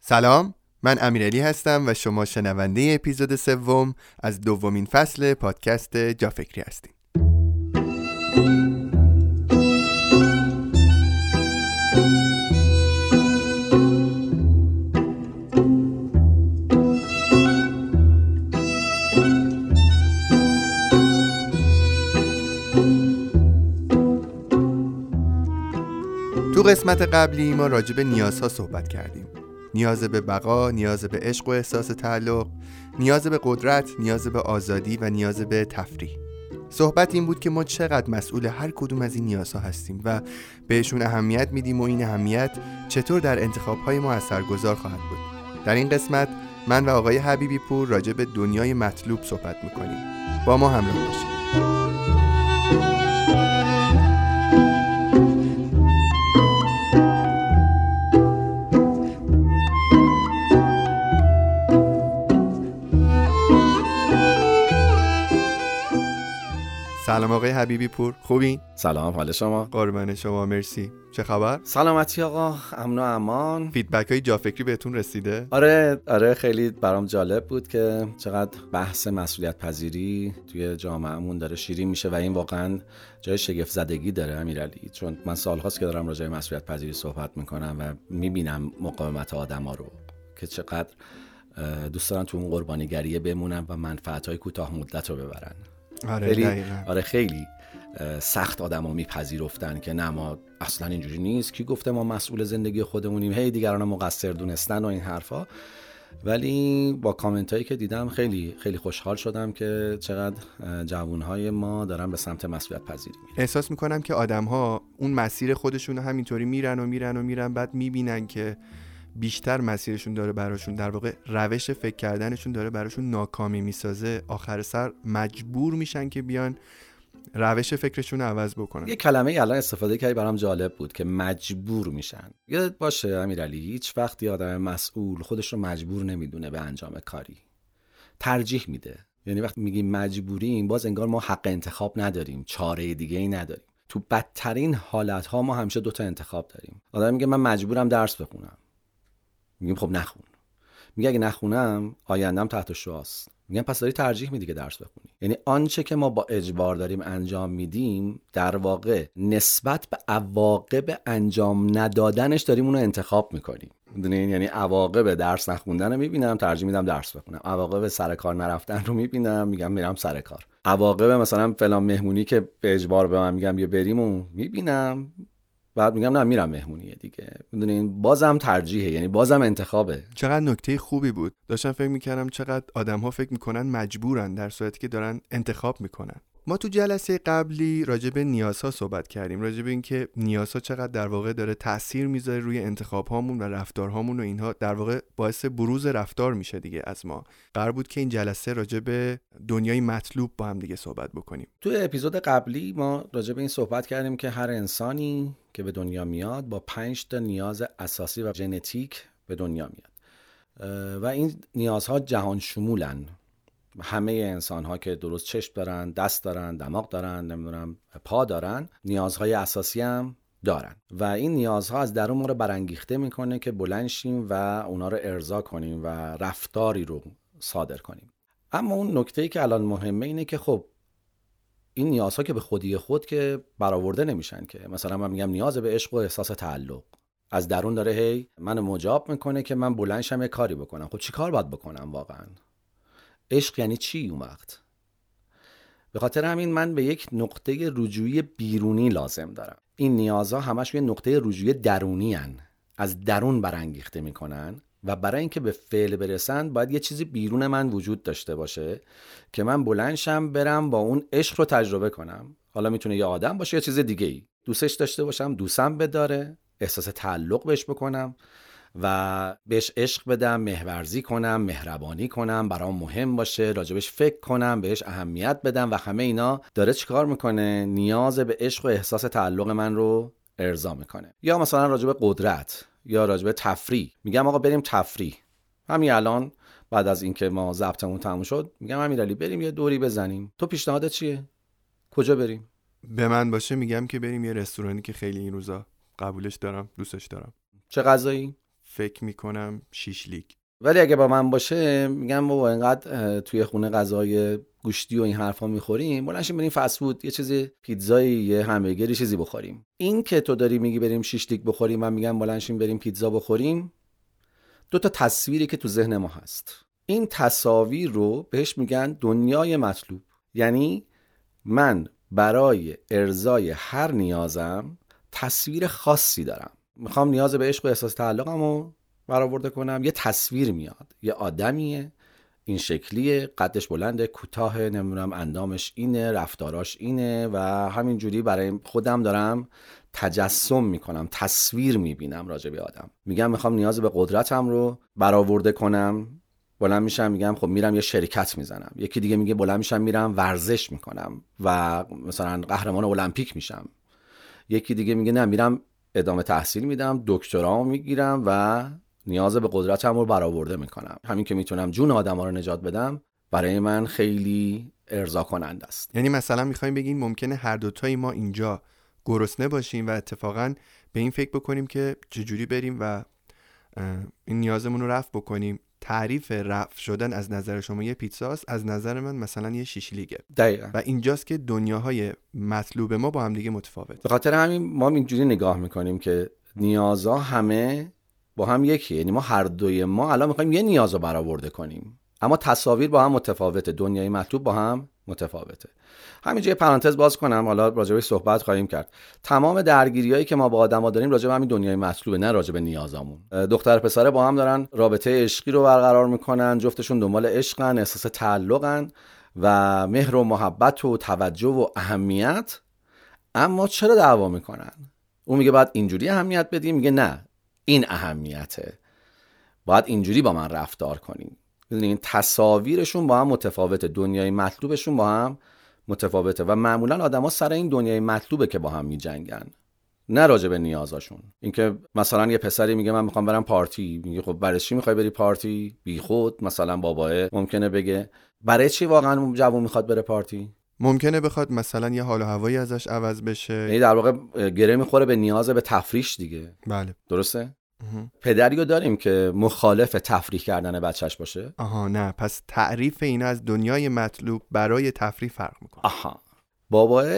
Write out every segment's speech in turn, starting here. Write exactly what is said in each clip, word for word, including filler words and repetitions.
سلام، من امیرعلی هستم و شما شنونده اپیزود سوم از دومین فصل پادکست جا فکری هستید. تو قسمت قبلی ما راجع به نیازها صحبت کردیم. نیاز به بقا، نیاز به عشق و احساس تعلق، نیاز به قدرت، نیاز به آزادی و نیاز به تفریح. صحبت این بود که ما چقدر مسئول هر کدوم از این نیازها هستیم و بهشون اهمیت میدیم و این اهمیت چطور در انتخاب‌های ما اثرگذار خواهد بود. در این قسمت من و آقای حبیبی پور راجع به دنیای مطلوب صحبت میکنیم. با ما همراه باشید. سلام آقای حبیبی پور، خوبی؟ سلام، حال شما؟ قربان شما، مرسی. چه خبر؟ سلامتی آقا، امن و امان. فیدبک های جا فکری بهتون رسیده؟ آره آره خیلی برام جالب بود که چقدر بحث مسئولیت پذیری توی جامعهمون داره شیرین میشه و این واقعا جای شگفت زدگی داره امیرعلی، چون من سالهاست که دارم راجع به مسئولیت پذیری صحبت میکنم و میبینم مقاومت آدما رو که چقدر دوست دارن تو اون قربانیگریه بمونن و منفعت‌های کوتاه مدت رو ببرن. آره خیلی دقیقاً. آره خیلی سخت آدما میپذیرفتن که نه ما اصلا اینجوری نیست، کی گفته ما مسئول زندگی خودمونیم، هی دیگران مقصر دونستن و این حرفا. ولی با کامنت هایی که دیدم خیلی خیلی خوشحال شدم که چقدر جوانهای ما دارن به سمت مسئولیت پذیری میرن. احساس میکنم که آدم‌ها اون مسیر خودشون همینطوری میرن و میرن و میرن بعد میبینن که بیشتر مسیرشون داره براشون، در واقع روش فکر کردنشون داره براشون ناکامی میسازه، آخر سر مجبور میشن که بیان روش فکرشون رو عوض بکنن. یه کلمه الان استفاده کردی برام جالب بود که مجبور میشن. یادت باشه امیرعلی، هیچ وقت یه آدم مسئول خودش رو مجبور نمیدونه به انجام کاری، ترجیح میده. یعنی وقتی میگیم مجبوریم باز انگار ما حق انتخاب نداریم، چاره دیگه ای نداریم. تو بدترین حالت‌ها ما همیشه دو تا انتخاب داریم. آدم میگه من مجبورم درس بخونم، میگیم خب نخون. میگه اگه نخونم آیندم تحت شعاست. میگم پس داری ترجیح میدی که درس بخونی. یعنی آنچه که ما با اجبار داریم انجام میدیم در واقع نسبت به عواقب انجام ندادنش داریم اونو انتخاب میکنیم. میدونین؟ یعنی عواقب درس نخوندن رو میبینم ترجیح میدم درس بخونم، عواقب سر کار نرفتن رو میبینم میگم میرم سر کار، عواقب مثلا فلان مهمونی که به اجبار به من میگم بیا بریم و میبینم بعد میگم نه میرم مهمونیه دیگه. میدونین بازم ترجیحه، یعنی بازم انتخابه. چقدر نکته خوبی بود. داشتم فکر میکردم چقدر آدم‌ها فکر میکنن مجبورن در صورتی که دارن انتخاب میکنن. ما تو جلسه قبلی راجع به نیازها صحبت کردیم، راجع به اینکه نیازها چقدر در واقع داره تأثیر میذاره روی انتخاب‌هامون و رفتارهامون و اینها در واقع باعث بروز رفتار میشه دیگه از ما. قرار بود که این جلسه راجع به دنیای مطلوب با هم دیگه صحبت بکنیم. تو اپیزود قبلی ما راجع به این صحبت کردیم که هر انسانی که به دنیا میاد با پنج تا نیاز اساسی و ژنتیک به دنیا میاد و این نیازها جهان شمولن. همه انسان ها که درست چشم دارن، دست دارن، دماغ دارن، نمیدونم پا دارن، نیازهای اساسی هم دارن و این نیازها از درون ما رو برانگیخته میکنه که بلند شیم و اونا رو ارضا کنیم و رفتاری رو صادر کنیم. اما اون نکته‌ای که الان مهمه اینه که خب این نیازها که به خودی خود که برآورده نمیشن که. مثلا من میگم نیاز به عشق و احساس تعلق از درون داره هی منو مجاب میکنه که من بلند شم یه کاری بکنم. خب چی کار باید بکنم واقعا؟ عشق یعنی چی اون وقت؟ به خاطر همین من به یک نقطه رجوعی بیرونی لازم دارم. این نیازها همش یه نقطه رجوعی درونی هن. از درون برانگیخته میکنن و برای اینکه به فعل برسن باید یه چیزی بیرون من وجود داشته باشه که من بلند شم برم با اون عشق رو تجربه کنم. حالا میتونه یه آدم باشه یا چیز دیگه ای. دوستش داشته باشم، دوستم بداره، احساس تعلق بهش بکنم و بهش عشق بدم، مهرورزی کنم، مهربانی کنم، برام مهم باشه، راجبش فکر کنم، بهش اهمیت بدم و همه اینا داره چیکار میکنه؟ نیاز به عشق و احساس تعلق من رو ارضا میکنه. یا مثلا راجب قدرت یا راجب تفریح، میگم آقا بریم تفریح. همین الان بعد از اینکه ما ضبطمون تموم شد میگم امیرعلی بریم یه دوری بزنیم. تو پیشنهادت چیه؟ کجا بریم؟ به من باشه میگم که بریم یه رستورانی که خیلی این روزا قبولش دارم، دوستش دارم. چه غذایی؟ فکر میکنم شیشلیک. ولی اگه با من باشه میگم بابا اینقدر توی خونه غذای گوشتی و این حرفا میخوریم، بلنشیم بریم فست فود، یه چیزی پیتزایی، یه همبرگری، چیزی بخوریم. این که تو داری میگی بریم شیشلیک بخوریم، من میگم بلنشیم بریم پیتزا بخوریم، دو تا تصویری که تو ذهن ما هست. این تصاویر رو بهش میگن دنیای مطلوب. یعنی من برای ارضای هر نیازم تصویر خاصی دارم. میخوام نیاز به عشق و احساس تعلقمو برآورده کنم، یه تصویر میاد، یه آدمیه این شکلیه، قدش بلنده، کوتاه، نمیدونم اندامش اینه، رفتاراش اینه و همینجوری برای خودم دارم تجسم میکنم، تصویر میبینم راجع به آدم. میگم میخوام نیاز به قدرتم رو برآورده کنم، بلند میشم میگم خب میرم یه شرکت میزنم. یکی دیگه میگه بلند میشم میرم ورزش میکنم و مثلا قهرمان المپیک میشم. یکی دیگه میگه نه میرم ادامه تحصیل میدم، دکترامو میگیرم و نیاز به قدرتم رو برآورده میکنم. همین که میتونم جون آدما رو نجات بدم برای من خیلی ارضا کننده است. یعنی مثلا میخوایم بگین ممکنه هر دوتایی ما اینجا گرسنه باشیم و اتفاقا به این فکر بکنیم که چجوری بریم و این نیازمون رو رفع بکنیم. تعریف رفع شدن از نظر شما یه پیتزاست، از نظر من مثلا یه شیشلیکه. دقیقاً. و اینجاست که دنیاهای مطلوب ما با هم دیگه متفاوت. به خاطر همین ما اینجوری نگاه میکنیم که نیازها همه با هم یکیه. یعنی ما هر دوی ما الان میخوایم یه نیاز رو برآورده کنیم، اما تصاویر با هم متفاوته، دنیای مطلوب با هم متفاوته. همینجا یه پرانتز باز کنم، حالا راجع به صحبت خواهیم کرد. تمام درگیریایی که ما با آدما داریم راجع به همین دنیای مطلوبه، نه راجع به نیازامون. دختر پسره با هم دارن رابطه عشقی رو برقرار میکنن، جفتشون دنبال عشقن، احساس تعلقن و مهر و محبت و توجه و اهمیت. اما چرا دعوا میکنن؟ اون میگه بعد اینجوری اهمیت بدیم، میگه نه این اهمیته، باید اینجوری با من رفتار کنیم. ببینید تصاویرشون با هم متفاوته، دنیای مطلوبشون با هم متفاوته و معمولا آدما سر این دنیای مطلوبه که با هم میجنگن، نه راجع به نیازاشون. اینکه مثلا یه پسری میگه من میخوام برم پارتی، میگه خب برای چی میخوای بری پارتی؟ بیخود. مثلا باباه ممکنه بگه برای چی واقعا جوون میخواد بره پارتی؟ ممکنه بخواد مثلا یه حال و هوایی ازش عوض بشه، یعنی در واقع گره میخوره به نیاز به تفریح دیگه. بله درسته؟ پدریو داریم که مخالف تفریح کردن بچهش باشه. آها نه، پس تعریف اینا از دنیای مطلوب برای تفریح فرق میکنه. آها بابا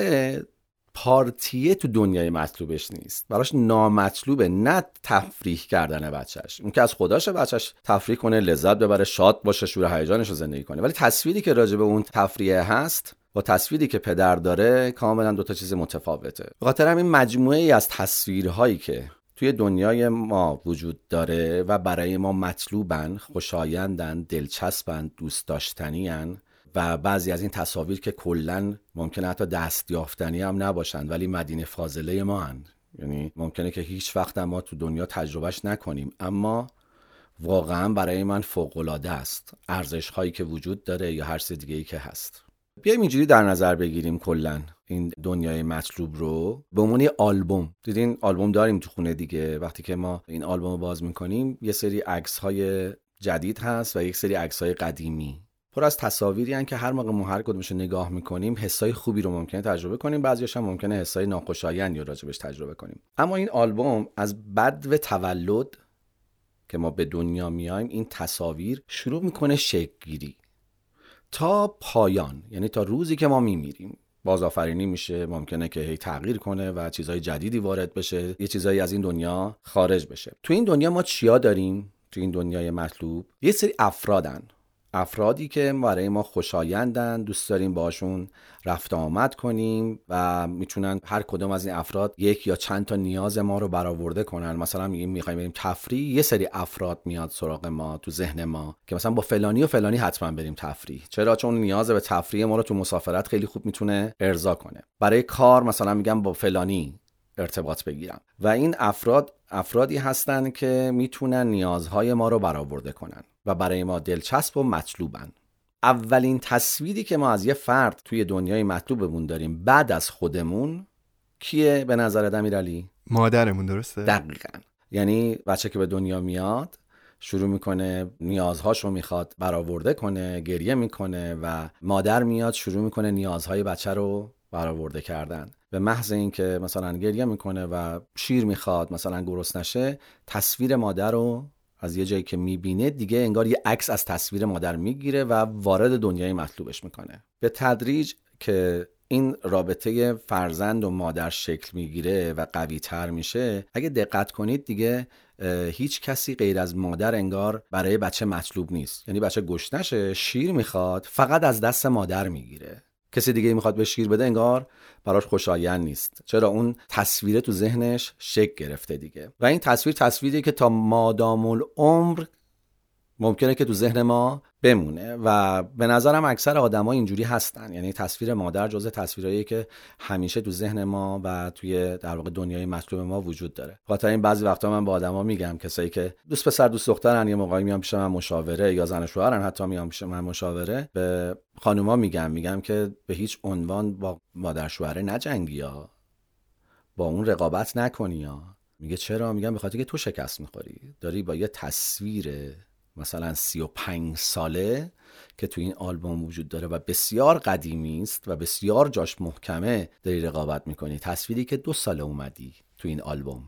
پارتیه تو دنیای مطلوبش نیست، براش نامطلوبه، نه تفریح کردن بچهش. اون که از خداشه بچهش تفریح کنه، لذت ببره، شاد باشه، شور هیجانش رو زندگی کنه، ولی تصویری که راجع به اون تفریح هست با تصویری که پدر داره کاملا دو تا چیز متفاوته. به خاطر همین مجموعه ای از تصویرهایی که توی دنیای ما وجود داره و برای ما مطلوبن، خوشایندن، دلچسبن، دوست داشتنیان و بعضی از این تصاویر که کلن ممکنه حتی دستیافتنی هم نباشن ولی مدینه فاضله ما هن. یعنی ممکنه که هیچ وقت ما تو دنیا تجربهش نکنیم اما واقعا برای من فوق‌العاده است، ارزش هایی که وجود داره یا هر چیز دیگه‌ای که هست. بیایم اینجوری در نظر بگیریم کلن این دنیای مطلوب رو به عنوان یه آلبوم. دیدین آلبوم داریم تو خونه دیگه، وقتی که ما این آلبوم رو باز میکنیم یه سری عکس‌های جدید هست و یک سری عکس‌های قدیمی پر از تصاویری هستن که هر موقع ما هر کدومش رو نگاه میکنیم حسای خوبی رو ممکنه تجربه کنیم، بعضیش هم ممکنه حسای ناخوشایندی رو راجبش تجربه کنیم. اما این آلبوم از بدو تولد که ما به دنیا میایم این تصاویر شروع میکنه شکل گیری تا پایان، یعنی تا روزی که ما میمیریم بازآفرینی میشه، ممکنه که هی تغییر کنه و چیزهای جدیدی وارد بشه، یه چیزایی از این دنیا خارج بشه. تو این دنیا ما چیا داریم؟ تو این دنیای مطلوب یه سری افرادن، افرادی که برای ما خوشایندن، دوست داریم باشون رفت آمد کنیم و میتونن هر کدوم از این افراد یک یا چند تا نیاز ما رو برآورده کنن. مثلا میگیم میخوایم بریم تفریح، یه سری افراد میاد سراغ ما تو ذهن ما که مثلا با فلانی و فلانی حتما بریم تفریح. چرا؟ چون نیاز به تفریح ما رو تو مسافرت خیلی خوب میتونه ارضا کنه. برای کار مثلا میگم با فلانی ارتباط بگیرم و این افراد افرادی هستن که میتونن نیازهای ما رو برآورده کنن و برای ما دلچسب و مطلوبن. اولین تصویری که ما از یه فرد توی دنیای مطلوبمون داریم بعد از خودمون کیه به نظرت امیرعلی؟ مادرمون. درسته؟ دقیقاً. یعنی بچه که به دنیا میاد شروع میکنه نیازهاشو میخواد برآورده کنه، گریه میکنه و مادر میاد شروع میکنه نیازهای بچه رو برآورده کردن. به محض اینکه مثلا گریه میکنه و شیر میخواد مثلا گرسنشه، تصویر مادر رو از یه جایی که میبینه دیگه انگار یه عکس از تصویر مادر میگیره و وارد دنیای مطلوبش میکنه. به تدریج که این رابطه فرزند و مادر شکل میگیره و قوی تر میشه، اگه دقت کنید دیگه هیچ کسی غیر از مادر انگار برای بچه مطلوب نیست. یعنی بچه گشنشه، شیر میخواد، فقط از دست مادر میگیره. کسی دیگه میخواد به شیر بده انگار براش خوشایند نیست. چرا؟ اون تصویر تو ذهنش شکل گرفته دیگه. و این تصویر تصویری که تا مادام العمر ممکنه که تو ذهن ما بمونه و به نظرم اکثر آدما اینجوری هستن. یعنی تصویر مادر جزء تصویراییه که همیشه تو ذهن ما و توی در واقع دنیای مطلوب ما وجود داره. خاطر این بعضی وقتا من با آدما میگم، کسایی که دوست پسر دوست دخترن، یه موقعی میان پیش من مشاوره، یا زن و شوهرن حتی میان پیش من مشاوره، به خانوما میگم میگم که به هیچ عنوان با مادر شوهره نجنگی یا با اون رقابت نکنی. یا میگه چرا؟ میگم به خاطر که تو شکست میخوری، داری با یه تصویر مثلا سی و پنج ساله که تو این آلبوم وجود داره و بسیار قدیمی است و بسیار جاش محکمه داری رقابت میکنی. تصویری که دو ساله اومدی تو این آلبوم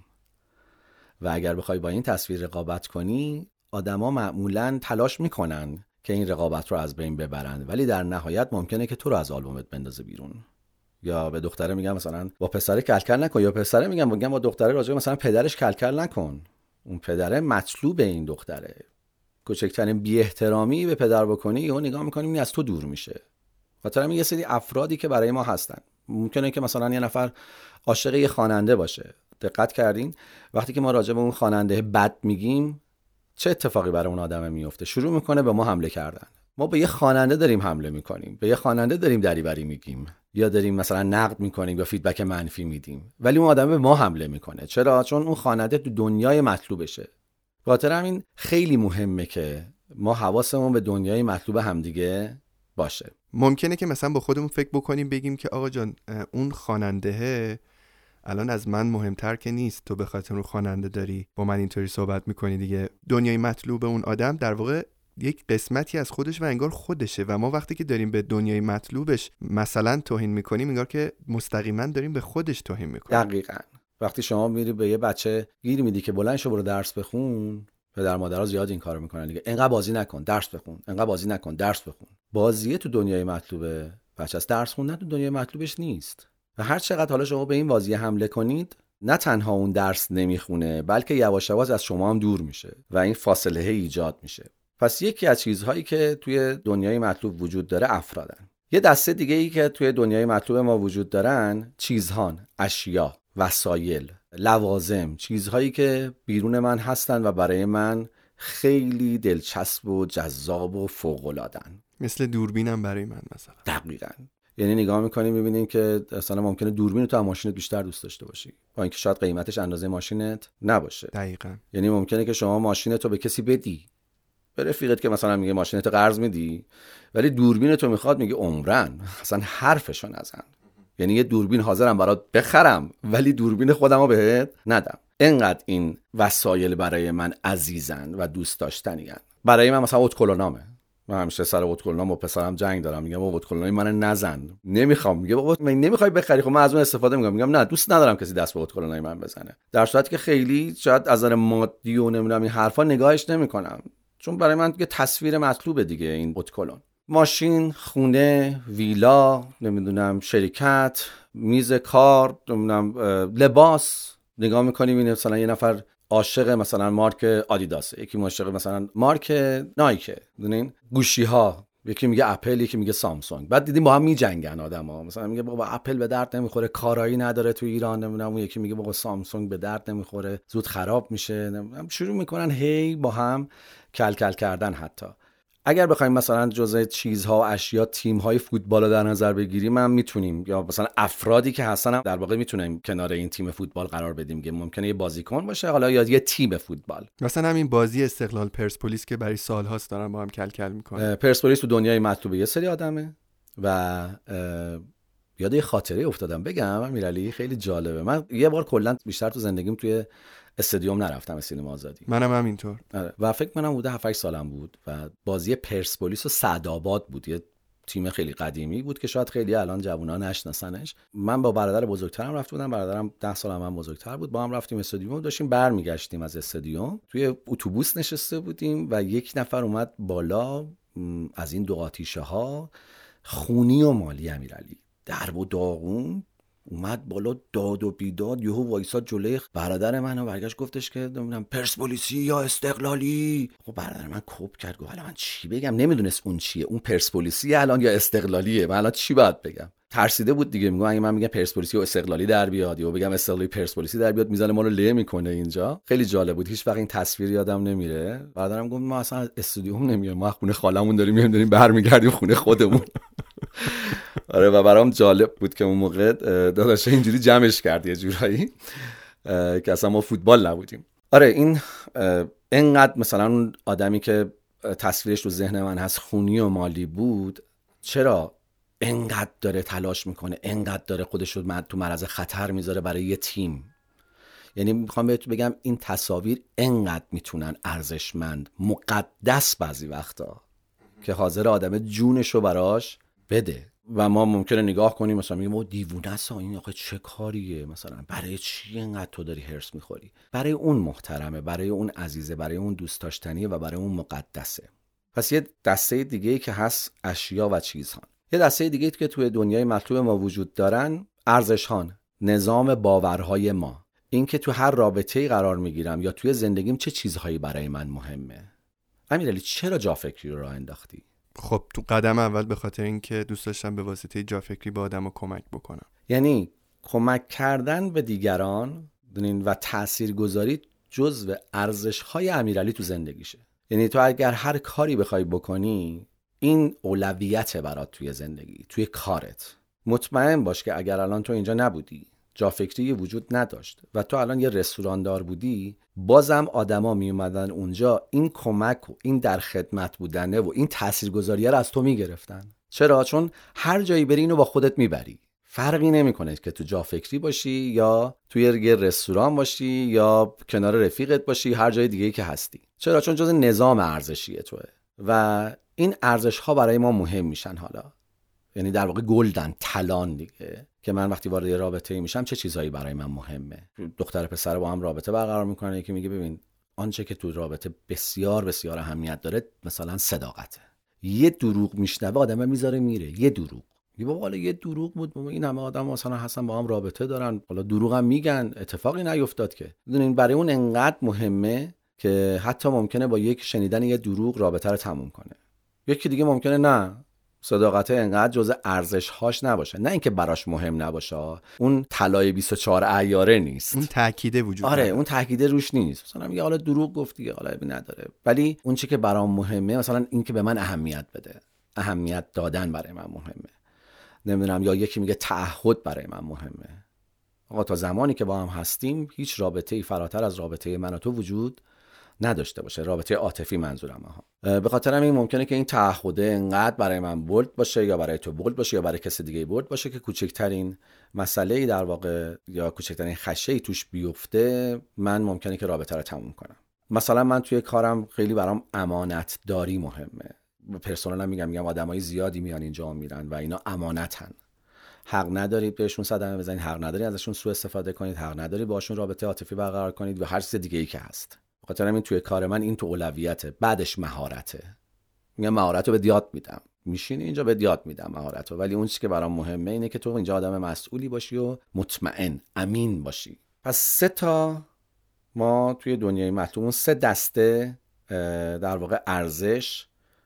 و اگر بخوای با این تصویر رقابت کنی، آدما معمولاً تلاش میکنن که این رقابت رو از بین ببرن، ولی در نهایت ممکنه که تو رو از آلبومت بندازه بیرون. یا به دختره میگم مثلا با پسره کلکل نکن، یا پسره میگم میگم با دختره راجع مثلا پدرش کلکل نکن. اون پدره مطلوب این دختره. کوچکترین بی احترامی به پدر بکنی یهو نگاه میکنیم این از تو دور میشه. خاطر همین یه سری افرادی که برای ما هستن، ممکنه که مثلا یه نفر عاشق یه خواننده باشه. دقت کردین وقتی که ما راجع به اون خواننده بد میگیم چه اتفاقی برای اون آدم میفته؟ شروع میکنه به ما حمله کردن. ما به یه خواننده داریم حمله میکنیم، به یه خواننده داریم دریوری میگیم، یا داریم مثلا نقد میکنیم یا فیدبک منفی میدیم، ولی اون آدم به ما حمله میکنه. چرا؟ چون اون خواننده تو دنیای مطلوبشه. خاطر همین خیلی مهمه که ما حواسمون به دنیای مطلوب همدیگه باشه. ممکنه که مثلا با خودمون فکر بکنیم بگیم که آقا جان اون خواننده الان از من مهمتر که نیست، تو به خاطر اون خواننده داری با من اینطوری صحبت میکنی دیگه. دنیای مطلوب اون آدم در واقع یک قسمتی از خودش و انگار خودشه و ما وقتی که داریم به دنیای مطلوبش مثلا توهین میکنیم انگار که مستقیما داریم به خودش توهین میکنیم. دقیقاً. وقتی شما میری به یه بچه گیر میدی که بلند شو برو درس بخون، پدر مادرها زیاد این کارو میکنن دیگه. انقدر بازی نکن، درس بخون. انقدر بازی نکن، درس بخون. بازیه تو دنیای مطلوبه، بچه از درس خوندن تو دنیای مطلوبش نیست. و هر چقدر حالا شما به این بازی حمله کنید، نه تنها اون درس نمیخونه، بلکه یواش یواش از شما هم دور میشه و این فاصله ایجاد میشه. پس یکی از چیزهایی که توی دنیای مطلوب وجود داره افرادن. یه دسته دیگه ای که توی دنیای مطلوب ما وجود دارن چیزهان، اشیا، وسایل، لوازم، چیزهایی که بیرون من هستن و برای من خیلی دلچسب و جذاب و فوق‌العاده‌ان. مثل دوربینم برای من مثلا. دقیقاً. یعنی نگاه می‌کنیم می‌بینیم که مثلا ممکنه دوربین تو از ماشینت بیشتر دوست داشته باشی، با اینکه شاید قیمتش اندازه ماشینت نباشه. دقیقاً. یعنی ممکنه که شما ماشینتو به کسی بدی، به رفیقت که مثلا میگه ماشینتو قرض میدی، ولی دوربینتو میخواد، میگه عمرن اصلا حرفشو نزن. یعنی یه دوربین حاضرم برات بخرم ولی دوربین خودمو بهت ندم. اینقدر این وسایل برای من عزیزن و دوست داشتنیان. برای من مثلا اتکلونامه، من همیشه سر اتکلونام با پسرم جنگ دارم، میگم بابا اتکلونای من نزن، نمیخوام. میگه بابا من نمیخوای بخری، خب من از اون استفاده میکنم. میگم نه، دوست ندارم کسی دست به اتکلونای من بزنه. در صورتی که خیلی شاید از نظر مادی و نمیدونم این حرفا نگاهش نمیکنم، چون برای من دیگه تصویر مطلوبه دیگه. این اتکلون، ماشین، خونه، ویلا، نمیدونم شرکت، میز کار، نمیدونم لباس. نگاه میکنیم این مثلا یه نفر عاشق مثلا مارک آدیداسه، یکی عاشق مثلا مارک نایکه، میدونین گوشی ها، یکی میگه اپل، یکی میگه سامسونگ. بعد دیدیم با هم میجنگن آدما، مثلا میگه بابا اپل به درد نمیخوره، کارایی نداره تو ایران، نمیدونم. اون یکی میگه بابا سامسونگ به درد نمیخوره، زود خراب میشه، نمیدونم. شروع میکنن هی با هم کل کل کردن. حتی اگر بخوایم مثلا جزء چیزها و اشیا تیم‌های فوتبال رو در نظر بگیریم، هم میتونیم، یا مثلا افرادی که هستن در واقع میتونیم کنار این تیم فوتبال قرار بدیم که ممکنه یه بازیکن باشه حالا یا یه تیم فوتبال. مثلا همین بازی استقلال پرسپولیس که برای سال‌هاست دارن با هم کل کل میکنن. پرسپولیس تو دنیای مطلوب یه سری آدمه و یاد یه خاطره افتادم بگم امیرعلی، خیلی جالبه. من یه بار کلا بیشتر تو زندگیم توی استادیوم نرفتم، سینما آزادی. منم همینطور. و فکر کنم بوده هفت هشت سالم بود و بازی پرسپولیس و سعدآباد بود، یه تیم خیلی قدیمی بود که شاید خیلی الان جوونا نشناسنش. من با برادر بزرگترم رفته بودم، برادرم ده سال من بزرگتر بود، با هم رفتیم استادیوم، داشتیم برمیگشتیم از استادیوم، توی اتوبوس نشسته بودیم و یک نفر اومد بالا از این دو آتیشه ها، خونی و مالی امیرعلی، درب و داغون، اومد بالا داد و بیداد، یهو وایساد جلوی برادر من و برگشت گفتش که نمیدونم پرسپولیسی یا استقلالی. خب برادر من کپ کرد، گفت الان من چی بگم؟ نمیدونست اون چیه، اون پرسپولیسی الان یا استقلالیه، من الان چی باید بگم؟ ترسیده بود دیگه، میگم اگه من میگم پرسپولیسی و استقلالی در بیاد یا بگم استقلالی پرسپولیسی در بیاد میزنه ما رو له میکنه اینجا. خیلی جالب بود، هیچ وقت این تصویر یادم نمیره. برادرم گفت ما اصلا استودیوم نمیایم، ما خونه خالمون داریم میایم داریم برمیگردیم خونه خودمون. آره و برام جالب بود که اون موقع داداش اینجوری جمعش کرد یه جورایی که اصلا ما فوتبال نبودیم. آره این اینقدر مثلا اون آدمی که تصویرش رو ذهن من هست خونی و مالی بود، چرا اینقدر داره تلاش میکنه، اینقدر داره خودش رو تو معرض خطر میذاره برای یه تیم. یعنی میخوام بهت بگم این تصاویر اینقدر میتونن ارزشمند، مقدس بعضی وقتا که حاضر آدم جونش رو براش بده. و ما ممکنه نگاه کنیم مثلا میگیم او دیوونه است، این آخه چه کاریه، مثلا برای چی اینقدر تو داری هرس میخوری؟ برای اون محترمه، برای اون عزیزه، برای اون دوست داشتنیه و برای اون مقدسه. پس یه دسته دیگه‌ای که هست اشیا و چیزها. یه دسته دیگه‌ای که توی دنیای مطلوب ما وجود دارن ارزش‌هان، نظام باورهای ما، این که تو هر رابطه‌ای قرار میگیرم یا توی زندگیم چه چیزهایی برای من مهمه. امیرعلی چرا جا فکری رو راه انداختی؟ خب تو قدم اول به خاطر اینکه دوست داشتم به واسطه جا فکری به آدمو کمک بکنم. یعنی کمک کردن به دیگران و تاثیرگذاری جزو ارزش‌های امیرعلی تو زندگیشه. یعنی تو اگر هر کاری بخوای بکنی این اولویت برات توی زندگی، توی کارت. مطمئن باش که اگر الان تو اینجا نبودی، جا فکری وجود نداشت و تو الان یه رستوراندار بودی، بازم آدما می اومدن اونجا این کمک و این در خدمت بودنه و این تاثیرگذاریه رو از تو میگرفتن. چرا؟ چون هر جایی بری اینو با خودت میبری. فرقی نمیکنه که تو جا فکری باشی یا توی یه رستوران باشی یا کنار رفیقت باشی، هر جای دیگه‌ای که هستی. چرا؟ چون جز نظام ارزشیه توئه و این ارزش ها برای ما مهم میشن. حالا یعنی در واقع گلدن، طلان دیگه، که من وقتی وارد رابطه میشم چه چیزایی برای من مهمه. دختر پسر با هم رابطه برقرار میکنن، یکی میگه ببین آنچه که تو رابطه بسیار بسیار اهمیت داره مثلا صداقته. یه دروغ میشنوه آدم میذاره میره. یه دروغ یه بابا حالا یه دروغ بود، این همه آدم مثلا هستن با هم رابطه دارن، حالا دروغ هم میگن، اتفاقی نیفتاد که. میدونین برای اون انقدر مهمه که حتی ممکنه با یک شنیدن یه دروغ رابطه رو تموم کنه. یکی دیگه ممکنه نه، صداقت انقدر جزء ارزش هاش نباشه، نه اینکه براش مهم نباشه، اون طلای بیست و چهار عیاره نیست، اون تأکیده وجود آره داره. اون تأکیده روش نیست. مثلا میگه حالا دروغ گفتی، حالا ابی نداره، ولی اون چی که برام مهمه مثلا این که به من اهمیت بده، اهمیت دادن برای من مهمه. نمیدونم، یا یکی میگه تعهد برای من مهمه. آقا تا زمانی که با هم هستیم هیچ رابطه‌ای فراتر از رابطه من و تو وجود نداشته باشه، رابطه عاطفی منظورم ها. به خاطر همین ممکنه که این تعهده انقدر برای من بولد باشه یا برای تو بولد باشه یا برای کسی دیگه بولد باشه که کوچکترین مسئله‌ای در واقع یا کوچکترین خشه‌ای توش بیفته من ممکنه که رابطه رو تموم کنم. مثلا من توی کارم خیلی برام امانت داری مهمه. پرسنلم میگم میگم آدمای زیادی میان اینجا میرن و اینا امانتن. حق ندارید بهشون صدمه بزنید، حق ندارید ازشون سوء استفاده کنید، حق ندارید باشون رابطه عاطفی برقرار کنید و هر چیز دیگه‌ای که هست. بخاطر همین توی کار من این تو اولویته، بعدش مهارته. میگم مهارتو به یاد میدم، میشینی اینجا به یاد میدم مهارتو، ولی اون چیزی که برام مهمه اینه که تو اینجا آدم مسئولی باشی و مطمئن، امین باشی. پس سه تا ما توی دنیای مطلوب، سه دسته در واقع ارزش،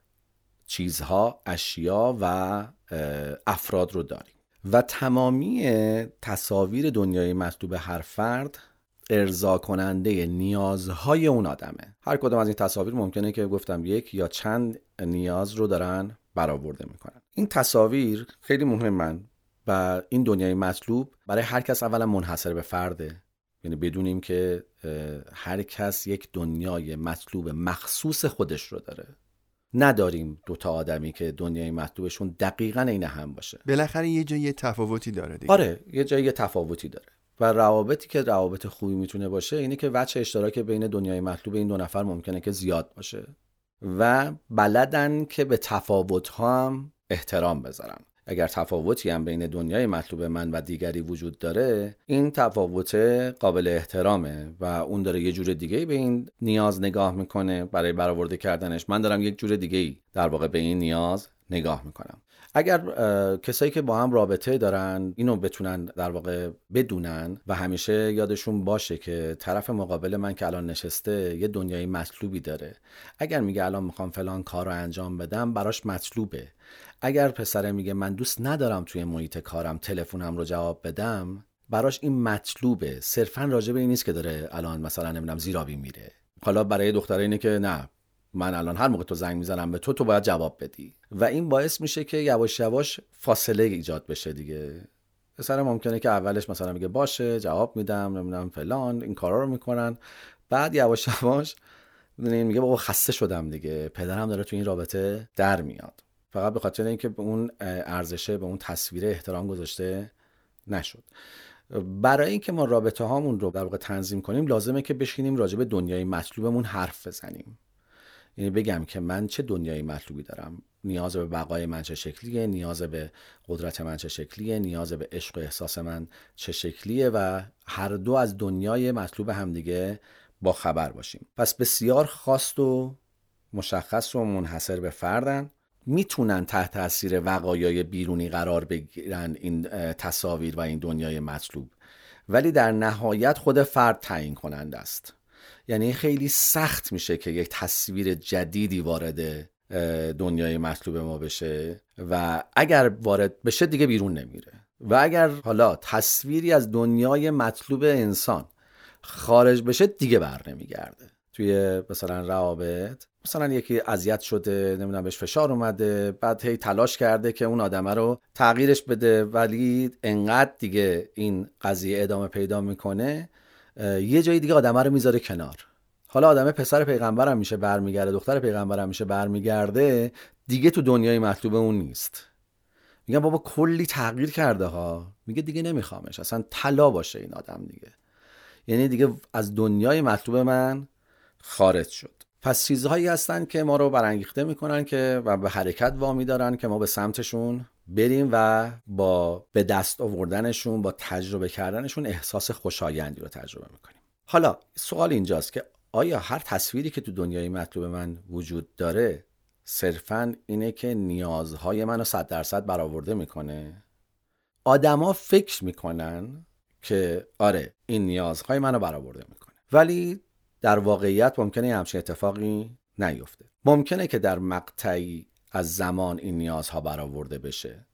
چیزها، اشیا و افراد رو داریم و تمامی تصاویر دنیای مطلوب هر فرد ارضا کننده نیازهای اون آدمه. هر کدوم از این تصاویر ممکنه که گفتم یک یا چند نیاز رو دارن برآورده میکنن. این تصاویر خیلی مهمن و این دنیای مطلوب برای هر کس اولا منحصر به فرده، یعنی بدونیم که هر کس یک دنیای مطلوب مخصوص خودش رو داره. نداریم دوتا آدمی که دنیای مطلوبشون دقیقاً عین هم باشه. بالاخره یه جایی تفاوتی داره دیگه. آره یه جایی تفاوتی داره و روابطی که روابط خوبی میتونه باشه اینه که وجه اشتراک بین دنیای مطلوب این دو نفر ممکنه که زیاد باشه و بلدن که به تفاوت‌ها هم احترام بذارم. اگر تفاوتی هم بین دنیای مطلوب من و دیگری وجود داره، این تفاوت قابل احترامه و اون داره یه جور دیگه‌ای به این نیاز نگاه میکنه برای برآورده کردنش، من دارم یک جور دیگه‌ای در واقع به این نیاز نگاه میکنم. اگر کسایی که با هم رابطه دارن اینو بتونن در واقع بدونن و همیشه یادشون باشه که طرف مقابل من که الان نشسته یه دنیای مطلوبی داره. اگر میگه الان میخوام فلان کار رو انجام بدم، براش مطلوبه. اگر پسره میگه من دوست ندارم توی محیط کارم تلفنم رو جواب بدم، براش این مطلوبه. صرفا راجع به این نیست که داره الان مثلا نمیدونم زیرابی میره. حالا برای دختره اینه که نه، من الان هر موقع تو زنگ میزنم به تو تو باید جواب بدی و این باعث میشه که یواش یواش فاصله ایجاد بشه دیگه. پسر ممکنه که اولش مثلا میگه باشه جواب میدم نمیدونم فلان این کارا رو میکنن، بعد یواش یواش میگه بابا خسته شدم دیگه، پدرم داره تو این رابطه در میاد، فقط به خاطر اینکه به اون ارزشه به اون تصویر احترام گذاشته نشد. برای اینکه ما رابطه هامون رو در واقع تنظیم کنیم لازمه که بشینیم راجع به دنیای مطلوبمون حرف بزنیم. یعنی بگم که من چه دنیای مطلوبی دارم، نیاز به بقای من چه شکلیه، نیاز به قدرت من چه شکلیه، نیاز به عشق و احساس من چه شکلیه و هر دو از دنیای مطلوب همدیگه با خبر باشیم. پس بسیار خاص و مشخص و منحصر به فردن، میتونن تحت تاثیر وقایع بیرونی قرار بگیرن این تصاویر و این دنیای مطلوب، ولی در نهایت خود فرد تعیین کننده است. یعنی خیلی سخت میشه که یک تصویر جدیدی وارد دنیای مطلوب ما بشه و اگر وارد بشه دیگه بیرون نمیره و اگر حالا تصویری از دنیای مطلوب انسان خارج بشه دیگه بر نمیگرده. توی مثلا روابط مثلا یکی اذیت شده، نمیدونم بهش فشار اومده، بعد هی تلاش کرده که اون آدمه رو تغییرش بده ولی انقدر دیگه این قضیه ادامه پیدا میکنه یه جای دیگه آدمه رو میذاره کنار. حالا آدمه پسر پیغمبرم میشه برمیگرده، دختر پیغمبرم میشه برمیگرده، دیگه تو دنیای مطلوب اون نیست. میگم بابا کلی تغییر کرده ها، میگه دیگه نمیخوامش، اصلا طلا باشه این آدم دیگه، یعنی دیگه از دنیای مطلوب من خارج شد. پس چیزهایی هستن که ما رو برانگیخته میکنن که و به حرکت وامی دارن که ما به سمتشون بریم و با به دست آوردنشون، با تجربه کردنشون احساس خوشایندی رو تجربه میکنیم. حالا سوال اینجاست که آیا هر تصویری که تو دنیای مطلوب من وجود داره صرفاً اینه که نیازهای منو صد درصد برآورده میکنه؟ آدما فکر میکنن که آره این نیازهای منو برآورده میکنه، ولی در واقعیت ممکنه همچین اتفاقی نیفته. ممکنه که در مقطعی از زمان این نیازها برآورده بشه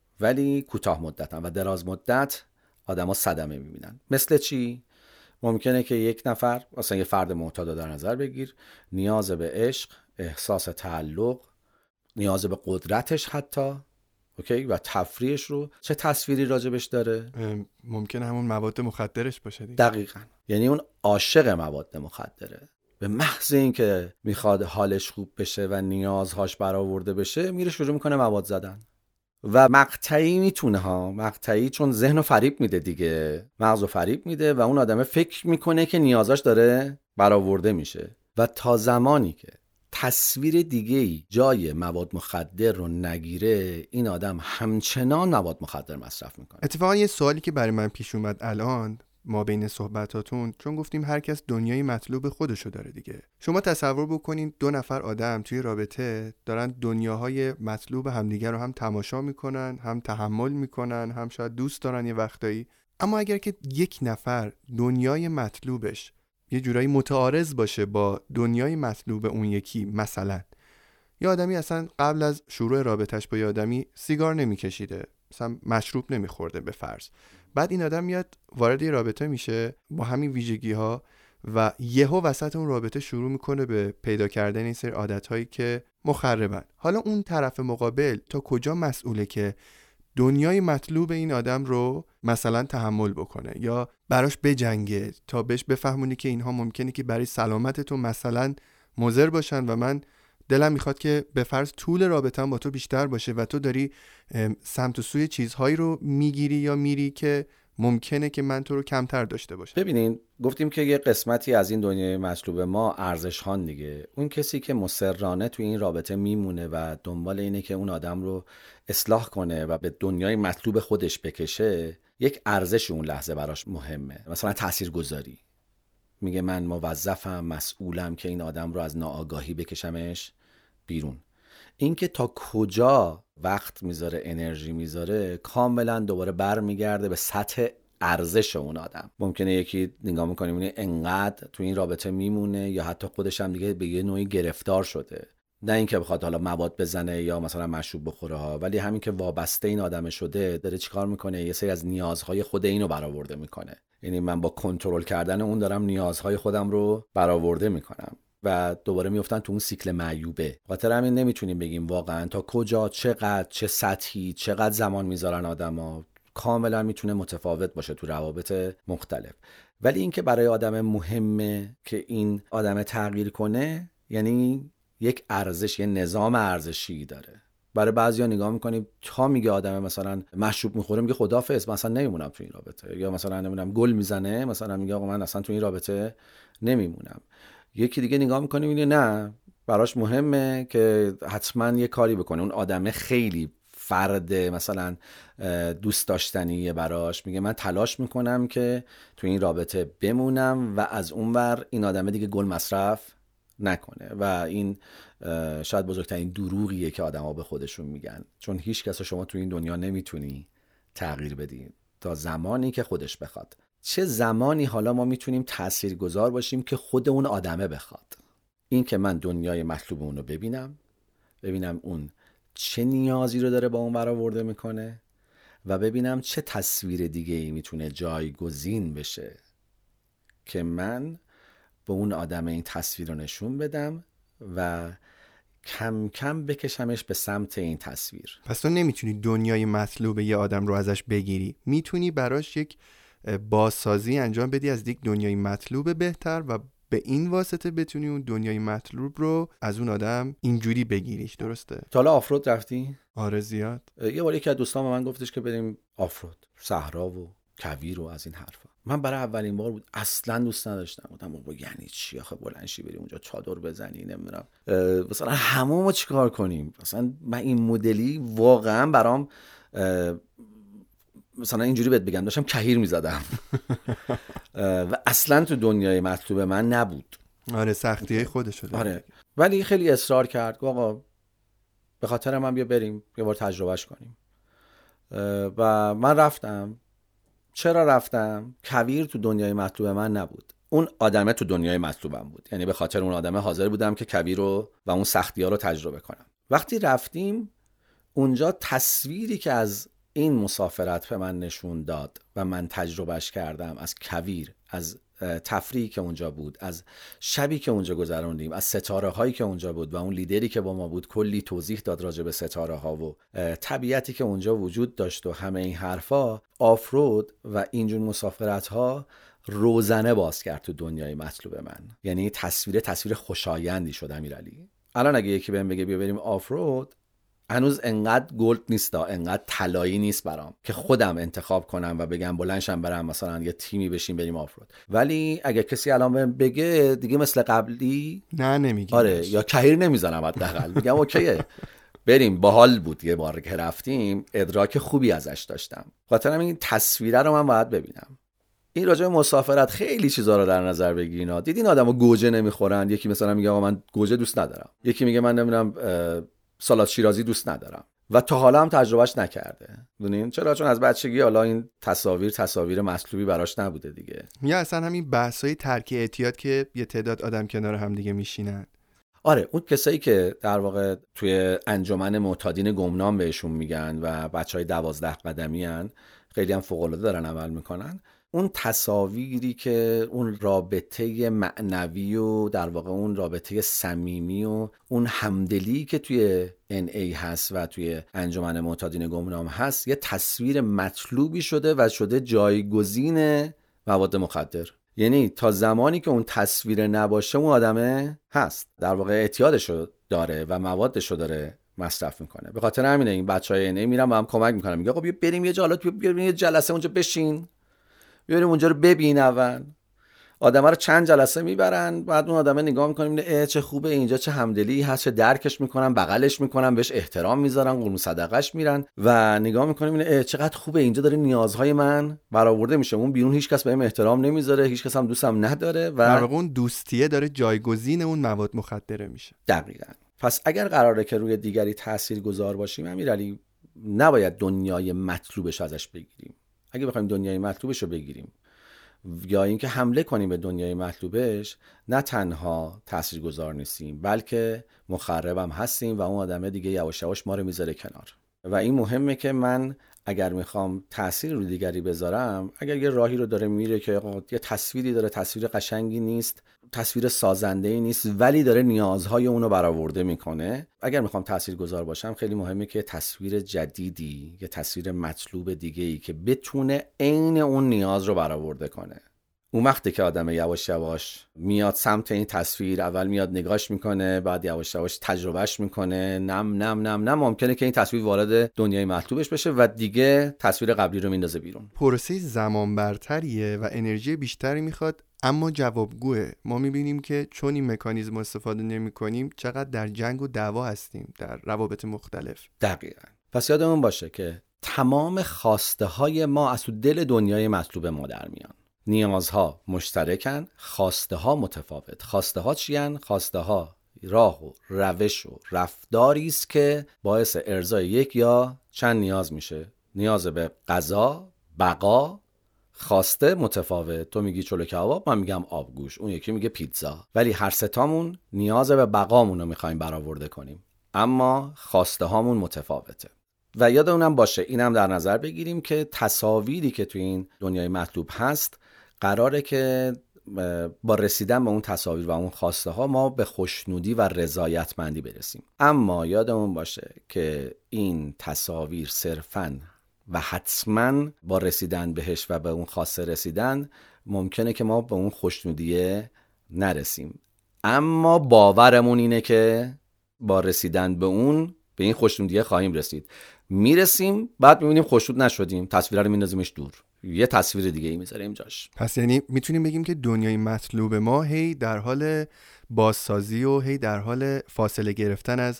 ولی کوتاه مدتن و دراز مدت آدما صدمه میبینن. مثل چی؟ ممکنه که یک نفر مثلا یه فرد معتاد در نظر بگیر، نیاز به عشق، احساس تعلق، نیاز به قدرتش حتی اوکی و تفریحش رو چه تصویری راجبش داره؟ ممکنه همون مواد مخدرش باشه دیگه. دقیقاً، یعنی اون عاشق مواد مخدره، به محض این که میخواد حالش خوب بشه و نیازهاش برآورده بشه میره شروع میکنه مواد زدن. و مقطعی میتونه ها، مقطعی چون ذهنو فریب میده دیگه، مغزو فریب میده و اون آدمه فکر میکنه که نیازاش داره برآورده میشه و تا زمانی که تصویر دیگه‌ای جای مواد مخدر رو نگیره این آدم همچنان مواد مخدر مصرف میکنه. اتفاقا یه سوالی که برای من پیش اومد الان ما بین صحبتاتون، چون گفتیم هر کس دنیای مطلوب خودشو داره دیگه، شما تصور بکنین دو نفر آدم توی رابطه دارن دنیاهای مطلوب همدیگه رو هم تماشا میکنن، هم تحمل میکنن، هم شاید دوست دارن یه وقتایی، اما اگر که یک نفر دنیای مطلوبش یه جورایی متعارض باشه با دنیای مطلوب اون یکی، مثلا یه آدمی اصلا قبل از شروع رابطش با یه آدمی سیگار نمیکشیده، مثلا مشروب نمیخورده به فرض، بعد این آدم میاد وارد یه رابطه میشه با همین ویژگی ها و یهو وسط اون رابطه شروع میکنه به پیدا کردن این سری عادت‌هایی که مخربن. حالا اون طرف مقابل تا کجا مسئوله که دنیای مطلوب این آدم رو مثلا تحمل بکنه یا براش بجنگه تا بهش بفهمونی که اینها ممکنه که برای سلامت تو مثلا مضر باشن و من دلم میخواد که به فرض طول رابطه‌ام با تو بیشتر باشه و تو داری سمت و سوی چیزهایی رو میگیری یا میری که ممکنه که من تو رو کمتر داشته باشم. ببینین گفتیم که یه قسمتی از این دنیای مطلوب ما ارزش هان دیگه. اون کسی که مصرانه توی این رابطه میمونه و دنبال اینه که اون آدم رو اصلاح کنه و به دنیای مطلوب خودش بکشه، یک ارزش اون لحظه براش مهمه. مثلا تاثیرگذاری، میگه من موظفم، مسئولم که این آدم رو از ناآگاهی بکشمش بیرون. این که تا کجا وقت میذاره، انرژی میذاره، کاملا دوباره برمیگرده به سطح ارزش اون آدم. ممکنه یکی نگاه میکنیم اینه انقدر تو این رابطه میمونه یا حتی خودش هم دیگه به یه نوعی گرفتار شده، نه اینکه بخواد حالا مواد بزنه یا مثلا مشروب بخوره ها، ولی همین که وابسته این آدم شده، داره چیکار میکنه؟ یه سری از نیازهای خود اینو برآورده میکنه. یعنی من با کنترل کردن اون دارم نیازهای خودم رو برآورده میکنم و دوباره میافتن تو اون سیکل معیوبه. خاطر همین نمیتونیم بگیم واقعا تا کجا، چقدر، چه سطحی، چقدر زمان میذارن آدما. کاملا میتونه متفاوت باشه تو روابط مختلف. ولی اینکه برای آدم مهمه که این آدم تغییر کنه، یعنی یک ارزش، یه نظام ارزشی داره. برای بعضیا نگاه میکنیم تا میگه آدم مثلا مشروب میخوره میگه خداحافظ، مثلا نمیمونم تو این رابطه، یا مثلا نمیدونم گل میزنه مثلا میگه آقا من اصلا تو این رابطه نمیمونم. یکی دیگه نگاه میکنه میگه نه، براش مهمه که حتما یه کاری بکنه. اون آدمه خیلی فرد مثلا دوست داشتنیه براش، میگه من تلاش میکنم که تو این رابطه بمونم و از اونور این آدمه دیگه گل مصرف نکنه. و این شاید بزرگترین دروغیه که آدما به خودشون میگن، چون هیچ کس شما تو این دنیا نمیتونی تغییر بدی تا زمانی که خودش بخواد. چه زمانی حالا ما میتونیم تاثیرگذار باشیم که خود اون آدمه بخواد. این که من دنیای مطلوب اون رو ببینم، ببینم اون چه نیازی رو داره با اون برآورده میکنه و ببینم چه تصویر دیگه ای میتونه جایگزین بشه که من به اون آدم این تصویر رو نشون بدم و کم کم بکشمش به سمت این تصویر. پس تو نمیتونی دنیای مطلوب یه آدم رو ازش بگیری، میتونی براش یک بازسازی انجام بدی از یک دنیای مطلوب بهتر و به این واسطه بتونی اون دنیای مطلوب رو از اون آدم اینجوری بگیریش. درسته؟ تا حالا آفرود رفتی؟ آره زیاد. یه بار یکی از دوستان به من گفتش که بریم آفرود، صحرا و کویر و از این حرفا. من برای اولین بار بود اصلا دوست نداشتم. گفتم بابا یعنی چی آخه بلند شی بریم اونجا چادر بزنی، نمیدونم مثلا حمومو چیکار کنیم. مثلا من این مدلی واقعا برام مثلا اینجوری بهت بگم داشتم کهیر میزدم و اصلا تو دنیای مطلوب من نبود. آره سختیه خودشو داره. آره ولی خیلی اصرار کرد آقا به خاطر من بیا بریم یه بار تجربهش کنیم و من رفتم. چرا رفتم؟ کویر تو دنیای مطلوب من نبود، اون آدمه تو دنیای مطلوبم بود. یعنی به خاطر اون آدمه حاضر بودم که کویر رو و اون سختی‌ها رو تجربه کنم. وقتی رفتیم اونجا تصویری که از این مسافرت به من نشون داد و من تجربهش کردم، از کویر، از تفریحی که اونجا بود، از شبی که اونجا گذروندیم، از ستاره هایی که اونجا بود و اون لیدری که با ما بود کلی توضیح داد راجع به ستاره ها و طبیعتی که اونجا وجود داشت و همه این حرفا. آفرود و اینجور مسافرت ها روزنه باز کرد تو دنیای مطلوب من. یعنی تصویر تصویر خوشایندی شد امیرعلی. الان اگه یکی بهم بگه بیا بریم آفرود، هنوز انقدر گلد نیست، انقدر طلایی نیست برام که خودم انتخاب کنم و بگم بلندشم برم مثلا یه تیمی بشیم بریم آفرود. ولی اگه کسی الان بهم بگه دیگه مثل قبلی نه نمیگم. آره یا کهیر نمیزنم حداقل، میگم اوکیه بریم. باحال بود یه بار که رفتیم، ادراک خوبی ازش داشتم. خاطرم این تصویره رو من باید ببینم. این راجع به مسافرت خیلی چیزا رو در نظر بگیرین. دیدین آدمو گوجه نمیخورن، یکی مثلا میگه آقا من گوجه دوست ندارم، یکی میگه من نمیدونم سالاد شیرازی دوست ندارم و تا حالا هم تجربهش نکرده. دونین چرا؟ چون از بچگی حالا این تصاویر تصاویر مطلوبی براش نبوده دیگه. یا اصلا همین بحثای ترک اعتیاد که یه تعداد آدم کنار هم دیگه میشینن. آره اون کسایی که در واقع توی انجمن معتادین گمنام بهشون میگن و بچهای دوازده قدمی ان، خیلی هم فوق العاده دارن عمل میکنن. اون تصاویری که اون رابطه معنوی و در واقع اون رابطه صمیمی و اون همدلی که توی ان ای هست و توی انجمن معتادین گمنام هست، یه تصویر مطلوبی شده و شده جایگزین مواد مخدر. یعنی تا زمانی که اون تصویر نباشه اون آدمه هست، در واقع اعتیادشو داره و موادشو داره مصرف میکنه. به خاطر همینه این بچهای ان ای میرن با هم کمک میکنن، میگه آقا بیا بریم یه جا، حالا بیا بریم یه جلسه اونجا بشین بریم اونجا رو ببین. اول آدم‌ها رو چند جلسه میبرن، بعد اون آدمه نگاه می‌کنه میبینه چه خوبه اینجا، چه همدلی هست، چه درکش میکنن، بغلش میکنن، بهش احترام میذارن، قربون صدقش میرن و نگاه می‌کنه میبینه چقدر خوبه اینجا داره نیازهای من برآورده میشه. اون بیرون هیچکس بهم احترام نمیذاره، هیچکس هم دوستم نداره و در واقع اون دوستیه داره جایگزین اون مواد مخدره میشه. دقیقاً. پس اگر قراره که روی دیگری تاثیرگذار باشیم امیرعلی، نباید دنیای مطلوبش ازش بگیریم. اگه بخوایم دنیای مطلوبش رو بگیریم یا اینکه حمله کنیم به دنیای مطلوبش، نه تنها تاثیرگذار نیستیم بلکه مخربم هستیم و اون آدمه دیگه یواش یواش ما رو میذاره کنار. و این مهمه که من اگر میخوام تأثیر روی دیگری بذارم، اگر یه راهی رو داره میره که یه تصویری داره، تصویر قشنگی نیست، تصویر سازنده‌ای نیست، ولی داره نیازهای اونو برآورده میکنه، اگر میخوام تاثیرگذار باشم خیلی مهمه که تصویر جدیدی، یه تصویر مطلوب دیگه‌ای که بتونه عین اون نیاز رو برآورده کنه. اون وقتی که آدم یواش یواش میاد سمت این تصویر، اول میاد نگاش میکنه، بعد یواش یواش تجربهش میکنه، نم نم نم نم ممکنه که این تصویر وارد دنیای مطلوبش بشه و دیگه تصویر قبلی رو میندازه بیرون. پروسه زمان برتریه و انرژی بیشتری میخواد، اما جوابگوه. ما میبینیم که چون این مکانیزم استفاده نمیکنیم چقدر در جنگ و دعوا هستیم در روابط مختلف. دقیقاً. پس یادمون باشه که تمام خواسته های ما از تو دل دنیای مطلوب ما در میان. نیازها مشترکن، خواسته ها متفاوت. خواسته ها چیان؟ خواسته ها راه و روش و رفتاری است که باعث ارضای یک یا چند نیاز میشه. نیاز به غذا، بقا، خواسته متفاوت. تو میگی چلو کباب، من میگم آبگوش، اون یکی میگه پیتزا، ولی هر سه تامون نیاز به بقامون رو میخوایم برآورده کنیم، اما خواسته هامون متفاوته. و یادمونم باشه اینم در نظر بگیریم که تصاویری که تو این دنیای مطلوب هست قراره که با رسیدن به اون تصاویر و اون خواسته ها ما به خوشنودی و رضایتمندی برسیم. اما یادمون باشه که این تصاویر صرفاً و حتماً با رسیدن بهش و به اون خواسته رسیدن ممکنه که ما به اون خوشنودیه نرسیم، اما باورمون اینه که با رسیدن به اون به این خوشنودیه خواهیم رسید. میرسیم، بعد میبینیم خوشنود نشدیم، تصویر رو میندازیمش دور، یه تصویر دیگه ای میذاریم جاش. پس یعنی میتونیم بگیم که دنیای مطلوب ما هی در حال بازسازی و هی در حال فاصله گرفتن از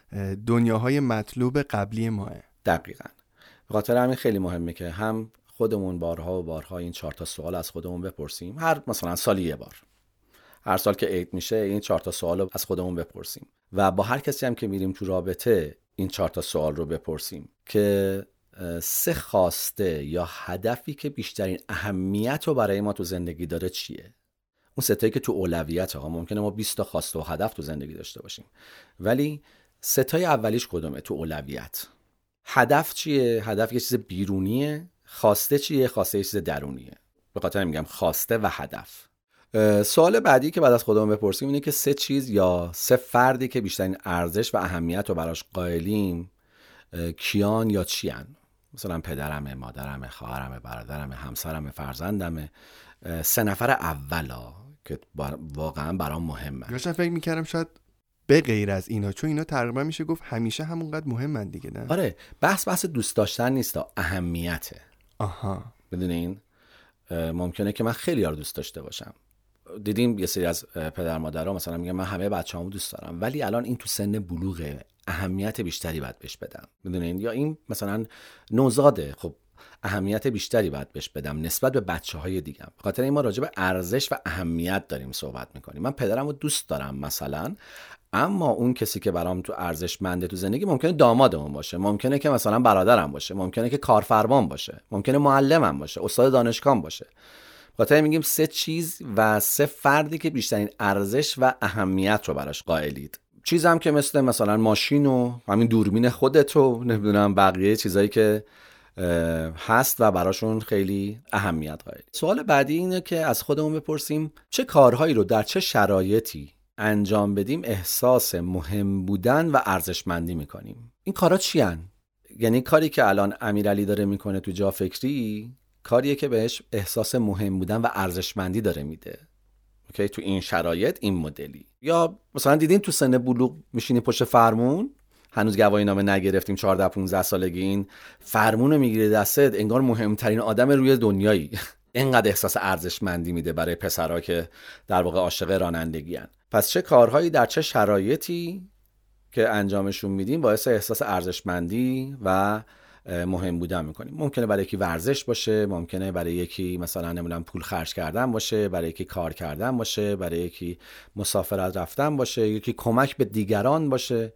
دنیاهای مطلوب قبلی ماه. دقیقاً. به خاطر همین خیلی مهمه که هم خودمون بارها و بارها این چهار تا سوال از خودمون بپرسیم، هر مثلا سالی یه بار، هر سال که عید میشه این چهار تا سوال رو از خودمون بپرسیم و با هر کسی هم که میریم تو رابطه این چهار تا سوال رو بپرسیم که سه خواسته یا هدفی که بیشترین اهمیت رو برای ما تو زندگی داره چیه. اون سه تایی که تو اولویت ها، ممکنه ما بیست تا خواسته و هدف تو زندگی داشته باشیم، ولی سه تای اولیش کدومه تو اولویت؟ هدف چیه؟ هدف یه چیز بیرونیه. خواسته چیه؟ خواسته یه چیز درونیه. به خاطر میگم خواسته و هدف. سوال بعدی که بعد از خودمون بپرسیم اینه که سه چیز یا سه فردی که بیشترین ارزش و اهمیت رو براش قائلیم کیان یا چیان؟ مثلا پدرمه، مادرمه، خواهرمه، برادرمه، همسرمه، فرزندمه. سه نفر اولا که واقعا برام مهمه. داشتم فکر میکردم شاید به غیر از اینا، چون اینا تقریبا میشه گفت همیشه همونقدر مهمن دیگه، نه؟ آره، بحث بحث دوست داشتن نیست، اهمیته. آها. بدونین ممکنه که من خیلی یار دوست داشته باشم. دیدیم یه سری از پدر مادرها مثلا میگن من همه بچه‌هامو دوست دارم، ولی الان این تو سن بلوغه، اهمیت بیشتری باید بهش بدم. میدونین؟ یا این مثلا نوزاده، خب اهمیت بیشتری باید بهش بدم نسبت به بچه‌های دیگم. به خاطر این ما راجع به ارزش و اهمیت داریم صحبت میکنیم. من پدرمو دوست دارم مثلا، اما اون کسی که برام تو ارزشمنده تو زندگی ممکنه دامادمون باشه، ممکنه که مثلا برادرم باشه، ممکنه که کارفرمان باشه، ممکنه معلمم باشه، استاد دانشگاه باشه. خاطر میگیم سه چیز و سه فردی که بیشترین ارزش و اهمیت رو براش قائلید. چیزم که مثل مثلا ماشین و همین دوربین خودت و نمیدونم بقیه چیزایی که هست و براشون خیلی اهمیت قائل. سوال بعدی اینه که از خودمون بپرسیم چه کارهایی رو در چه شرایطی انجام بدیم احساس مهم بودن و ارزشمندی میکنیم. این کارا چی هن؟ یعنی کاری که الان امیرعلی داره میکنه تو جا فکری کاریه که بهش احساس مهم بودن و ارزشمندی داره میده. اوکی، تو این شرایط این مدلی. یا مثلا دیدین تو سن بلوغ میشینی پشت فرمون، هنوز گواهی نامه نگرفتیم، چهارده پانزده سالگی، این فرمون رو میگیری دستت، انگار مهمترین آدم روی دنیایی. اینقدر احساس ارزشمندی میده برای پسرها که در واقع عاشق رانندگی هن. پس چه کارهایی در چه شرایطی که انجامشون میدیم باعث احساس ارزشمندی و مهم بودن میکنیم. ممکنه برای یکی ورزش باشه، ممکنه برای یکی مثلا نمیدونم پول خرج کردن باشه، برای یکی کار کردن باشه، برای یکی مسافرت رفتن باشه، یکی کمک به دیگران باشه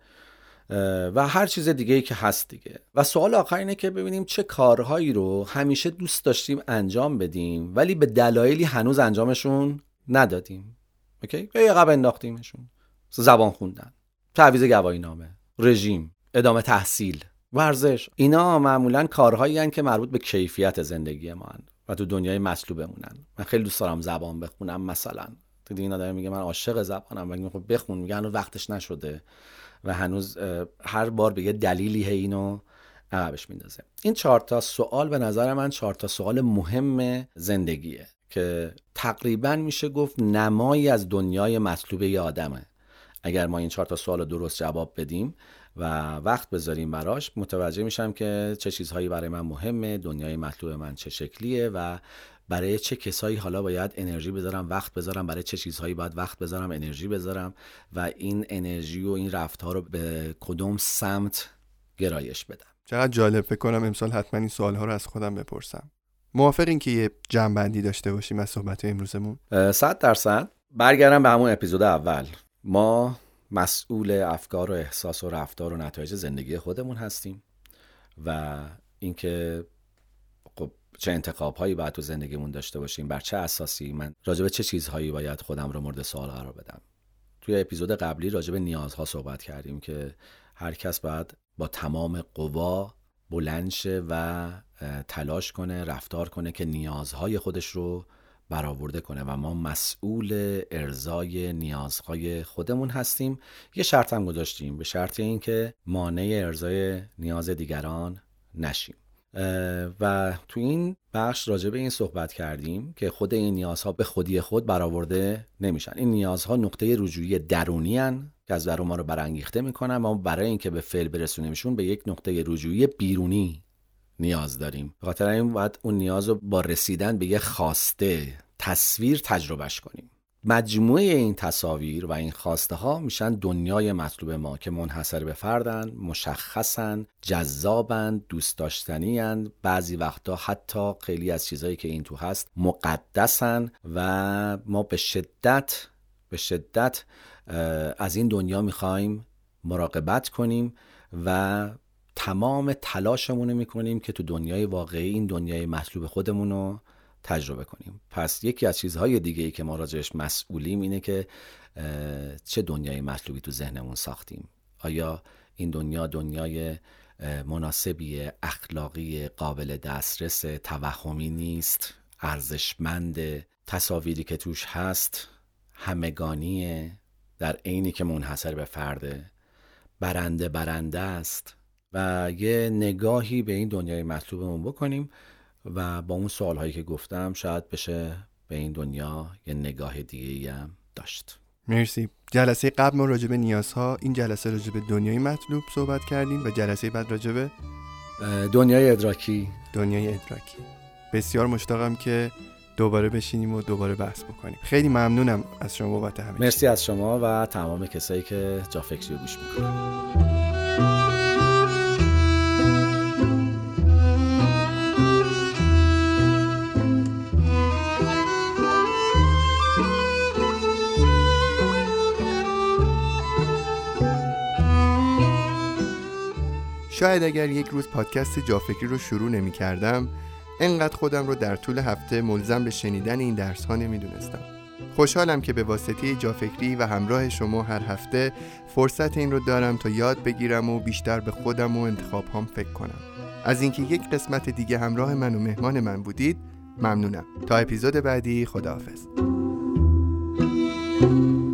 و هر چیز دیگه‌ای که هست دیگه. و سوال آخر اینه که ببینیم چه کارهایی رو همیشه دوست داشتیم انجام بدیم ولی به دلایلی هنوز انجامشون ندادیم. اوکی؟ یا عقب انداختیمشون. زبان خوندن، تعویض گواهینامه، رژیم، ادامه تحصیل، ورزش. اینا معمولاً کارهایی هستند که مربوط به کیفیت زندگی ما هستند و تو دنیای مطلوبمونن. من خیلی دوست دارم زبان بخونم مثلا. تو دیگه اینا میگه من عاشق زبانم، میگم خب بخون، میگن هنوز وقتش نشده و هنوز هر بار به یه دلیلی اینو عقبش میندازه. این چهار تا سوال به نظر من چهار تا سوال مهم زندگیه که تقریبا میشه گفت نمایی از دنیای مطلوب یه آدمه. اگر ما این چهار تا سوال رو درست جواب بدیم و وقت بذاریم براش، متوجه میشم که چه چیزهایی برای من مهمه، دنیای مطلوب من چه شکلیه و برای چه کسایی حالا باید انرژی بذارم، وقت بذارم، برای چه چیزهایی باید وقت بذارم، انرژی بذارم و این انرژی و این رفتار رو به کدوم سمت گرایش بدم. چقدر جالب. فکر کنم امسال حتما این سوالها رو از خودم بپرسم. موافقین که یه جمع‌بندی داشته باشیم از صحبت‌های امروزمون؟ صد درصد. برگردم به همون اپیزود اول. ما مسئول افکار و احساس و رفتار و نتایج زندگی خودمون هستیم و اینکه خب چه انتخاب‌هایی باید تو زندگیمون داشته باشیم، بر چه اساسی، من راجع به چه چیزهایی باید خودم رو مورد سوال قرار بدم. توی اپیزود قبلی راجع به نیازها صحبت کردیم که هر کس باید با تمام قوا بلند شه و تلاش کنه، رفتار کنه که نیازهای خودش رو برآورده کنه و ما مسئول ارضای نیازهای خودمون هستیم. یه شرط هم گذاشتیم، به شرط این که مانع ارضای نیاز دیگران نشیم. و تو این بخش راجع به این صحبت کردیم که خود این نیازها به خودی خود برآورده نمیشن. این نیازها نقطه رجوعی درونی هن که از درون ما رو برانگیخته میکنن. ما برای اینکه به فعل برسونیمشون به یک نقطه رجوعی بیرونی نیاز داریم. به خاطر این باید اون نیاز رو با رسیدن به یه خواسته تصویر تجربهش کنیم. مجموعه این تصاویر و این خواسته ها میشن دنیای مطلوب ما که منحصر به فردن، مشخصن، جذابن، دوست داشتنی‌اند، بعضی وقتا حتی خیلی از چیزایی که این تو هست مقدسن و ما به شدت به شدت از این دنیا میخوایم مراقبت کنیم و تمام تلاشمون رو میکنیم که تو دنیای واقعی این دنیای مطلوب خودمون رو تجربه کنیم. پس یکی از چیزهای دیگه‌ای که ما راجعش مسئولیم اینه که چه دنیای مطلوبی تو ذهنمون ساختیم. آیا این دنیا دنیای مناسبی، اخلاقی، قابل دسترس، توهمی نیست، ارزشمند، تصاویری که توش هست همگانیه، در عینی که منحصر به فرده، برنده برنده است و یه نگاهی به این دنیای مطلوبمون بکنیم و با اون سوالهایی که گفتم شاید بشه به این دنیا یه نگاه دیگه‌ای هم داشت. مرسی. جلسه قبل ما راجع به نیازها، این جلسه راجع به دنیای مطلوب صحبت کردیم و جلسه بعد راجع به دنیای ادراکی. دنیای ادراکی. بسیار مشتاقم که دوباره بشینیم و دوباره بحث بکنیم. خیلی ممنونم از شما بابت همه. مرسی از شما و تمام کسایی که جا فکری گوش میکنن. شاید اگر یک روز پادکست جافکری رو شروع نمی کردم انقدر خودم رو در طول هفته ملزم به شنیدن این درس ها نمی دونستم. خوشحالم که به واسطه جافکری و همراه شما هر هفته فرصت این رو دارم تا یاد بگیرم و بیشتر به خودم و انتخاب هام فکر کنم. از اینکه یک قسمت دیگه همراه من و مهمان من بودید ممنونم. تا اپیزود بعدی، خداحافظ.